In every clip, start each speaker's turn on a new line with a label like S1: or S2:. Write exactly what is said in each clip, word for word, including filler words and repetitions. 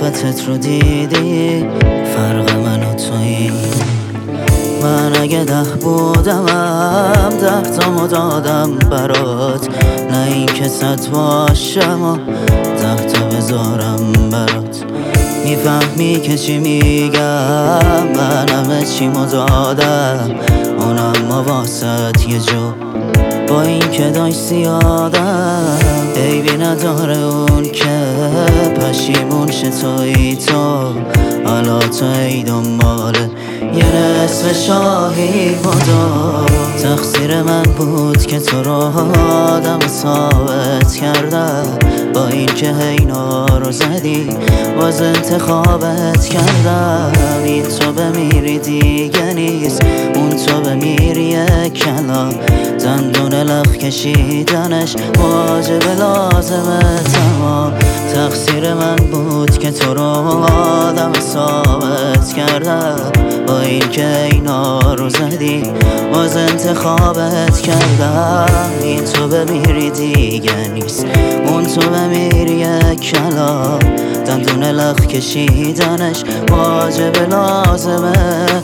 S1: قیافتت رو دیدی، فرق من و تویی. من اگه ده بودمم ده تامو دادم برات، نه این که صد باشم و ده تا بذارم برات. میفهمی که چی میگم، من همه چیمو دادم، اونم ما واسط یه جو، با این که داشت زیادم. عیبی نداره اون که پشیمون شه توی تو، حالا تو ای دنبال یه نصف شاهی بودو. تقصیر من بود که تو رو آدم ثابت کردم، با این که هینا رو زدی باز انتخابت کردم. این تو بمیری دیگه نیست، اون تو بمیری یک کلام، دندون لخ کشیدنش واجب لازمه تمام. تقصیر من بود که تو رو آدم ثابت کردم، با این که اینا رو زدی باز انتخابت کردم. این تو بمیری دیگه نیست، اون تو بمیری یک کلام، دندون لخ کشیدنش واجب لازمه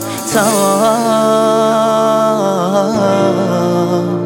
S1: تمام.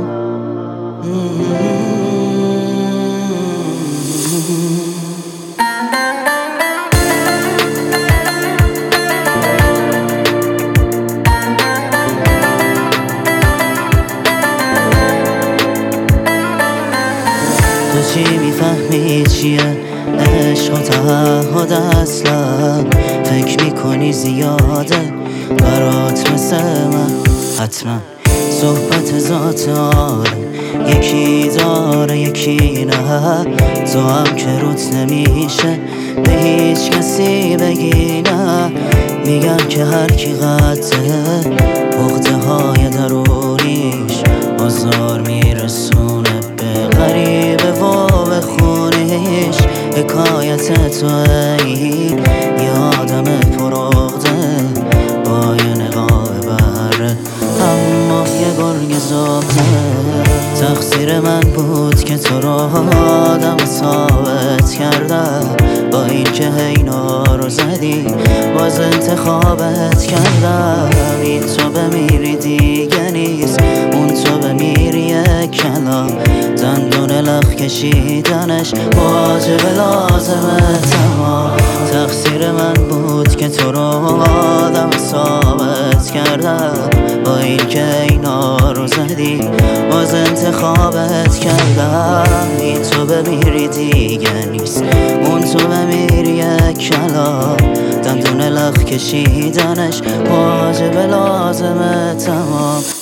S1: تو چی میفهمی چیه عشق و تعهد اصلا؟ فکر میکنی زیاده برات مثل من؟ حتما صحبت ذات آره، یکی داره یکی نه. تو هم که روت نمیشه به هیچ کسی بگی نه. میگن که هر کی قده عقده های درونیش آزار میرسونه به غریبه و به خونیش. حکایت تو ای یه آدم پرعقده با یه نقاب بره، اما یه گرگ زبده. تقصیر من بود که تو رو آدم ثابت کردم، با این که هینا رو زدی باز انتخابت کردم. این تو بمیری دیگه نیست، اون تو بمیری یک کلام، دندون لخ کشیدنش واجب لازمه تمام. تقصیر من بود که تو رو آدم ثابت کردم، با این که اینا رو زدی باز انتخابت کردم. این تو بمیری دیگه نیست، اون تو بمیری یک کلام، دندون لخ کشیدنش واجب لازمه تمام.